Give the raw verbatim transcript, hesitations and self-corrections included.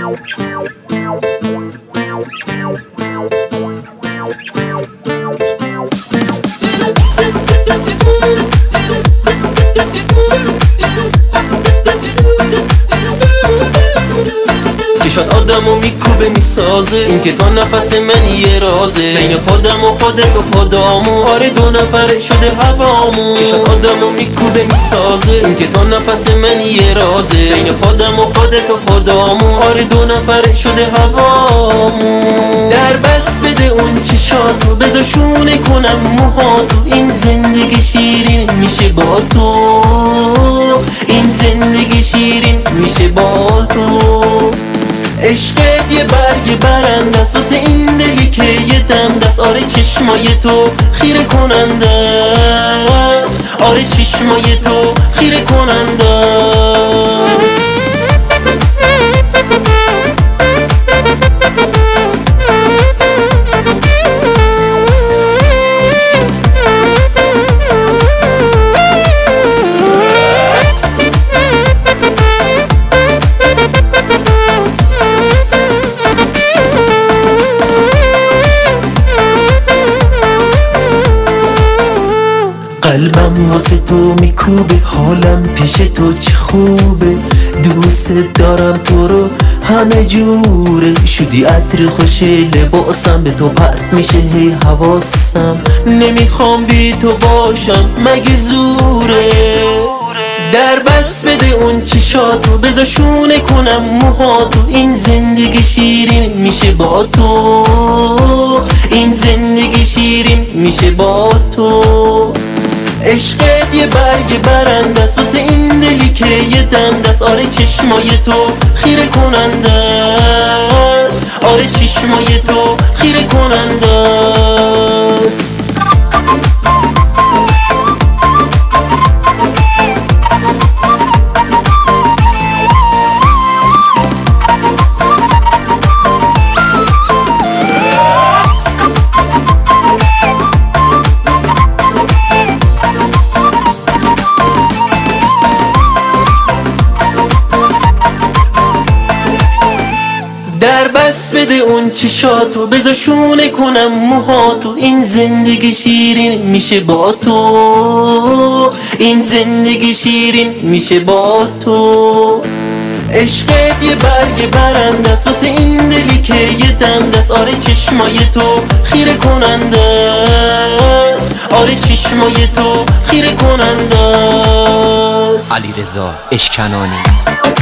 چشات آدمو میکوبه میسازه، این که تا نفس من یه رازه، بین خودم و خودت و خدامو، آره دو نفره شده هوامو. چشات آدمو میکوبه میسازه، این که تا نفس من یه رازه، بین خودم و خودت و خدامو، آره دو نفره شده هوامو. در بس بده اون چشاتو، بذار شونه کنم موهاتو، این زندگی شیرین میشه با تو، این زندگی شیرین میشه با تو. عشقت یه برگ برنده است واسه این دلی که یه دم دست، آره چشمای تو خیره کننده است، آره چشمای تو خیره کننده است. قلبم واسه تو میکوبه، حالم پیش تو چه خوبه، دوست دارم تو رو همه جوره، شدی عطر خوش لباسم، به تو پرت میشه هی حواسم، نمیخوام بی تو باشم مگه زوره. در بس بده اون چشاتو، بذار شونه کنم موهاتو، این زندگی شیرین میشه با تو، این زندگی شیرین میشه با تو. عشقت یه برگ برنده است واسه این دلی که یه دم دست، آره چشمای تو خیره کننده است، آره چشمای تو خیره کننده است. در بس بده اون چشاتو، بذار شونه کنم موهاتو، این زندگی شیرین میشه با تو، این زندگی شیرین میشه با تو. عشقت یه برگ برنده است واسه این دلی که یه دم دست، آره چشمای تو خیره کننده است، آره چشمای تو خیره کننده است. علیرضا اشکنانی.